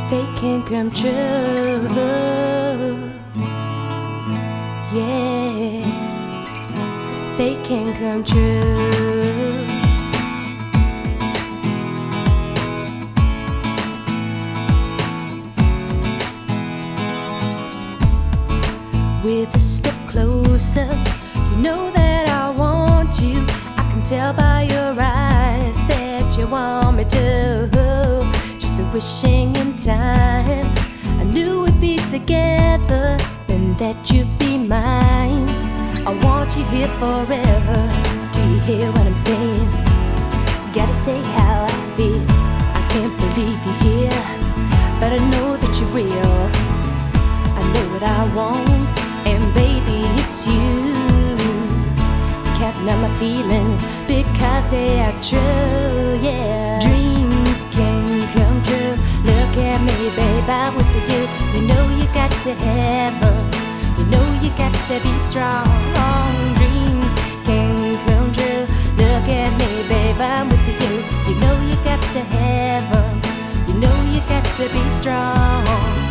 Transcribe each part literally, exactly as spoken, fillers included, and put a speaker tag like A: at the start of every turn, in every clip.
A: they can come true. Yeah, they can come true. With a step closer, you know that I want you. I can tell by your eyes that you want me to. Just a wishing in time, I knew we'd be together and that you'd be mine. I want you here forever. Do you hear what I'm saying? Gotta say how I feel. I can't believe you're here, but I know that you're real. I know what I want, and baby, it's you. Counting on my feelings because they are true, yeah. Dreams can come true. Look at me, babe, I'm with you. You know you got to have them. You know you got to be strong. Dreams can come true. Look at me, babe, I'm with you. You know you got to have them. You know you got to be strong.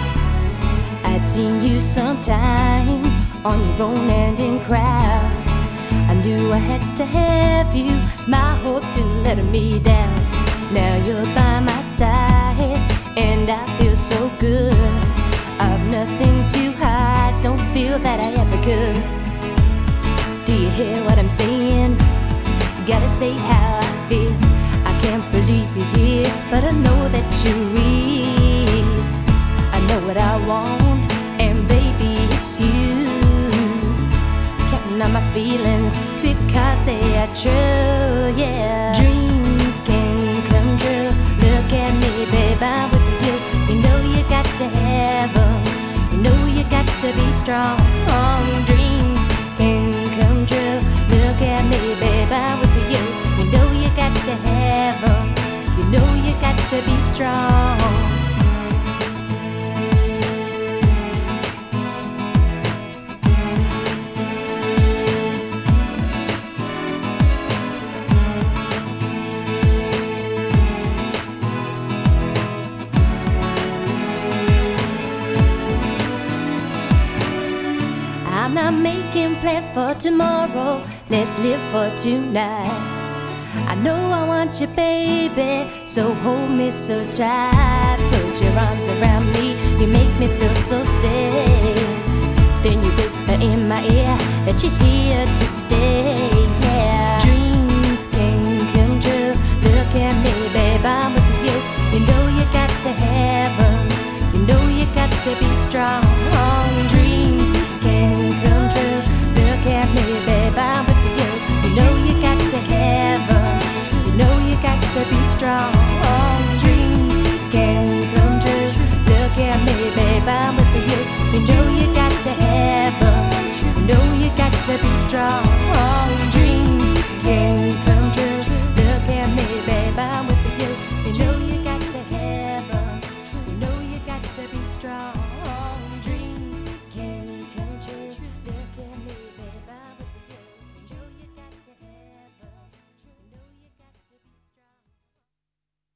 A: I'd seen you sometimes on your own and in crowds. I knew I had to have you. My hopes still letting me down. Now you're by my side, and I feel so good. I've nothing to hide, don't feel that I ever could. Do you hear what I'm saying? Gotta say how I feel. I can't believe you're here, but I know that you're real. I know what I want, and baby, it's you. Counting on my feelings because they are true, yeah. Dreams can come true. Look at me, babe, I'm with you. You know you got to have them. You know you got to be strong. Dreams can come true. Look at me, babe, I'm with you. You know you got to have them. You know you got to be strong. I'm not making plans for tomorrow. Let's live for tonight. I know I want you, baby, so hold me so tight. Put your arms around me, you make me feel so safe. Then you whisper in my ear that you're here to stay, yeah. Dreams can come true. Look at me, babe, I'm with you. You know you got to have them. You know you got to be strong. Dreams can come true. Look at me, babe, I'm with you. You know you got to have them. You know you got to be strong.